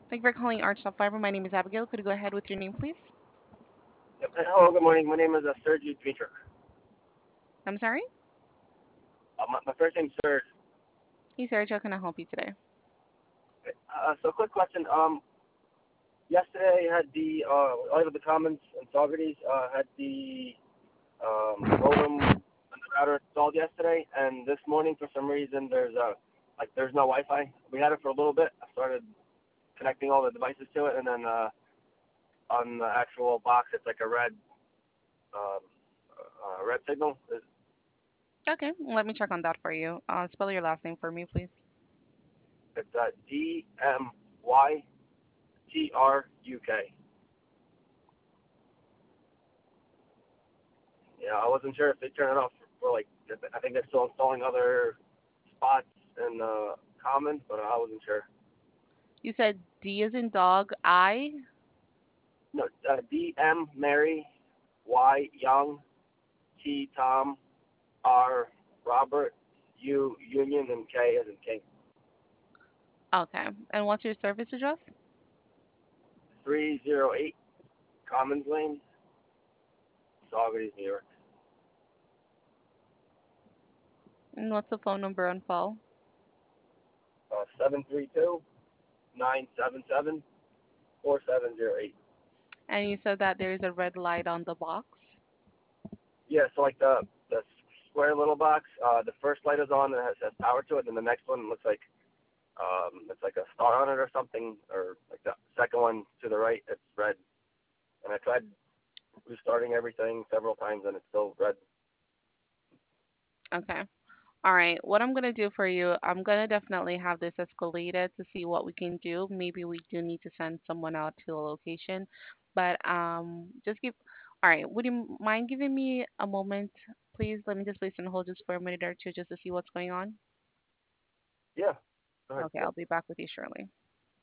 Thank you for calling Arch Top Fiber. My name is Abigail. Could you go ahead with your name, please? Yep. Hello, good morning. My name is Sergey Dmitrik. I'm sorry? My first name's Serge. Hey, Sarah, how can I help you today? So, quick question. Yesterday had the Light of the Commons and Socrates had the modem and the router installed yesterday, and this morning for some reason there's no Wi-Fi. We had it for a little bit. I started connecting all the devices to it, and then on the actual box it's like a um, red signal. Okay, let me check on that for you. Spell your last name for me, please. It's DMYTRUK. Yeah, I wasn't sure if they turn it off for like. I think they're still installing other spots in Commons, but I wasn't sure. You said D is in dog, I. No, D M Mary, Y Young, T Tom, R Robert, U Union, and K as in King. Okay, and what's your service address? 308 Commons Lane, Saugerties, New York. And what's the phone number on file? 732-977-4708. And you said that there is a red light on the box. Yeah, so like the square little box, the first light is on and it has power to it, and the next one looks like it's like a star on it or something, or like the second one to the right, it's red. And I tried restarting everything several times, and it's still red. Okay. All right. What I'm gonna do for you, I'm gonna definitely have this escalated to see what we can do. Maybe we do need to send someone out to the location, but just give. All right. Would you mind giving me a moment, please? Let me just place on hold just for a minute or two just to see what's going on. Yeah, go ahead. Okay, I'll be back with you shortly.